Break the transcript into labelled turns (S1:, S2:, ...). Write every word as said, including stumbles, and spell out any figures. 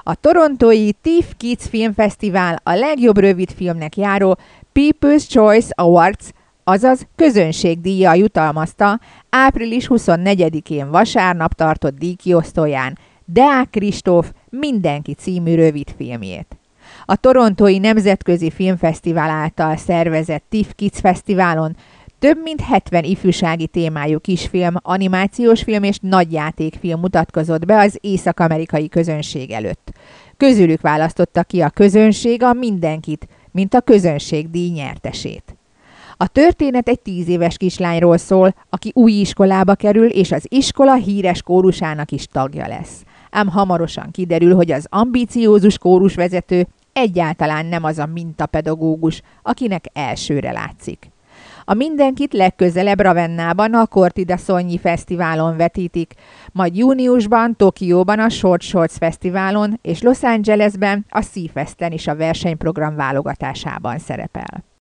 S1: A torontói TIFF Kids Filmfesztivál a legjobb rövidfilmnek járó People's Choice Awards, azaz közönségdíjjal jutalmazta április huszonnegyedikén vasárnap tartott díjkiosztóján Deák Kristóf Mindenki című rövidfilmjét. A torontói Nemzetközi Filmfesztivál által szervezett TIFF Kids Fesztiválon több mint hetven ifjúsági témájú kisfilm, animációs film és nagyjátékfilm mutatkozott be az észak-amerikai közönség előtt. Közülük választotta ki a közönség a Mindenkit, mint a közönségdíj nyertesét. A történet egy tíz éves kislányról szól, aki új iskolába kerül, és az iskola híres kórusának is tagja lesz. Ám hamarosan kiderül, hogy az ambiciózus kórusvezető egyáltalán nem az a mintapedagógus, akinek elsőre látszik. A Mindenkit legközelebb Ravennában a Corti Szonyi Fesztiválon vetítik, majd júniusban Tokióban a Short Shorts Fesztiválon és Los Angelesben a Seafesten is a versenyprogram válogatásában szerepel.